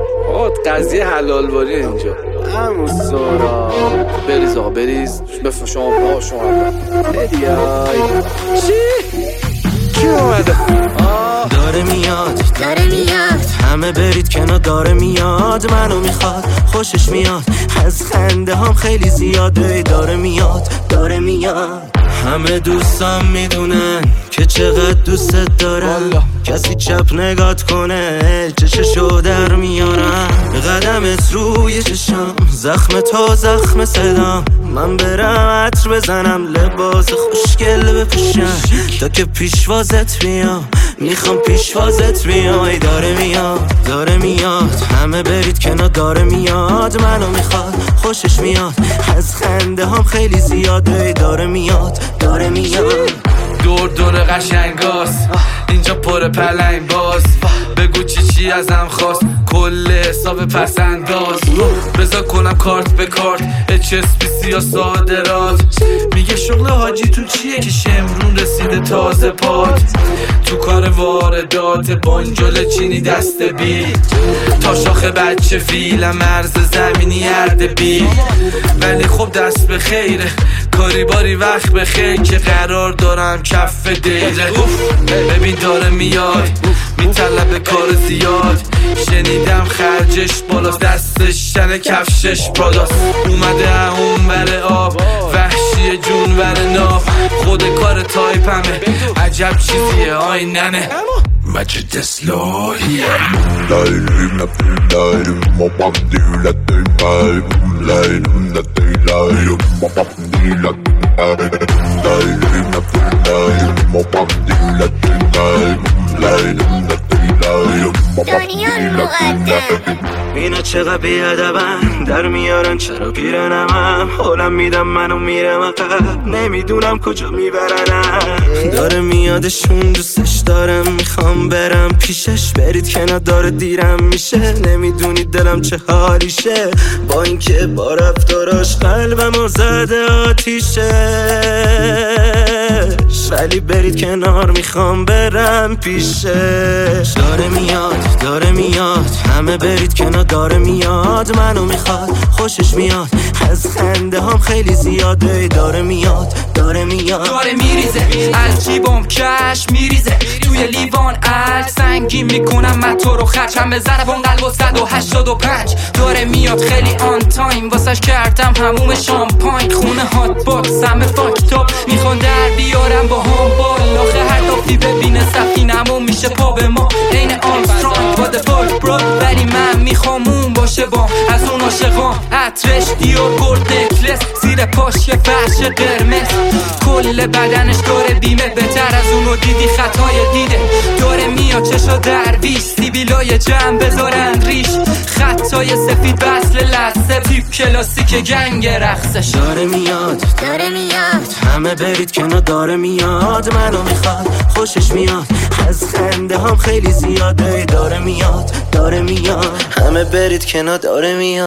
قضیه حلال واری اینجا. همون سورا بریز آقا بریز. شما با شما هدیای کی اومده؟ داره میاد همه برید کنار، داره میاد منو میخواد، خوشش میاد، از خنده هم خیلی زیاده. داره میاد همه دوستم میدونن که چقدر دوستت دارم. کسی چپ نگات کنه چششو در میارم. قدمت روی چشم، زخم تا زخم صدام. من برم عطر بزنم، لباس خوشگل بپوشم تا که پیشوازت بیام. میخوام پیشوازت بیای. داره میاد همه برید کنار، داره میاد منو میخواد، خوشش میاد، از خنده هم خیلی زیاده. داره میاد دور قشنگاست اینجا پر پلنگ باز. بگو چی ازم خواست، کل حساب پسنداز. بذار کنم کارت به کارت HSBC یا صادرات. میگه شغل حاجی تو چیه که شمرون رسیده تازه پات. تو کار واردات بانجل چینی دست بی تا شاخه بچه فیلم مرز زمینی اردبیل. ولی خب دست به خیره، کاری باری وقت بخیر که قرار دارم کف دیره. ببین داره میاد میطلب کار زیاد. شنیدم خرجش بالاست، دستش شن کفشش پراداست. اومده اون بره آب، وحشی جون بره ناف. خود کار تایپمه، عجب چیزیه آی ننه. مجد اسلاحی اینا چقدر بیادبن، در میارن چرا پیرنمم. حالم میدم منو میرم عقب، نمیدونم کجا میبرنم. داره میادشون دوستش دارم، میخوام برم پیشش. برید کنار داره دیرم میشه، نمیدونید دلم چه حالیشه. با اینکه با رفتاراش قلبمو زده آتیشش، ولی برید کنار میخوام برم پیشش. داره میاد همه برید کنار، داره میاد منو میخواد، خوشش میاد، از خنده هم خیلی زیاده. داره میریزه از جیبم کش میریزه. توی لیوان عکس سنگین میکنم من تو رو خرچم به ضربان قلب و 185. داره میاد خیلی آن تایم، واسش کردم هموم شامپاین. خونه هات باکس همه فاکتاب، میخوان در بیارم با هم بال. آخه هر دافتی ببینه سفینمون میشه پا به ما. این آرمسترانگ با دفاک برو، ولی من میخوام اون باشه با از اون عاشقام. عطرش دیور گلد نکلس، زیر پاش یه فرش قرمز. کل بدنش داره بیمه، بهتر از اونو دیدی خطای دیده. داره میاد چشا درویش، سیبیلای جمع بذارن ریش. خطای سفید بسل لحظه، تیپ کلاسیک گنگ رقصش. داره میاد همه برید کنار، داره میاد منو میخواد، خوشش میاد، از خنده هم خیلی زیاده. داره میاد همه برید کنار، داره میاد.